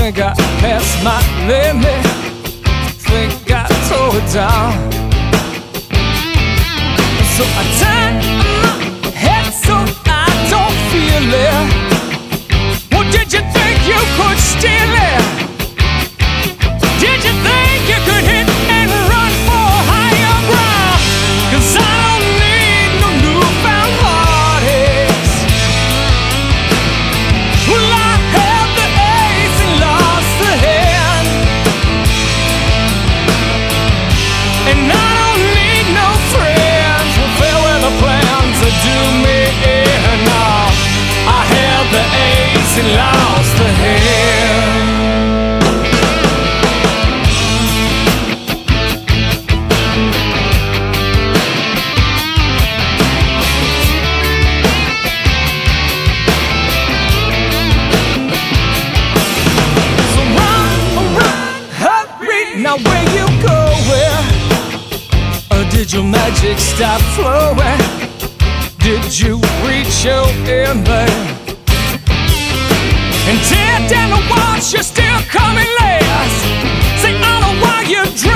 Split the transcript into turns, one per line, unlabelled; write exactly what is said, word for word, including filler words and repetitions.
think I passed my limit. Think I tore it down. So I turn my head so I don't feel it. Well, did you think you could steal it? Did you think you could hit and run for higher ground? 'Cause I don't need no newfound heartaches. Well, I held the ace and lost the hand, and I don't need no friends with fair weather plans to do me in. No, I held the ace and lost the hand. Now where you going? Or did your magic stop flowing? Did you reach your end there? And tear down the walls, you're still coming last. Say, I don't know why you're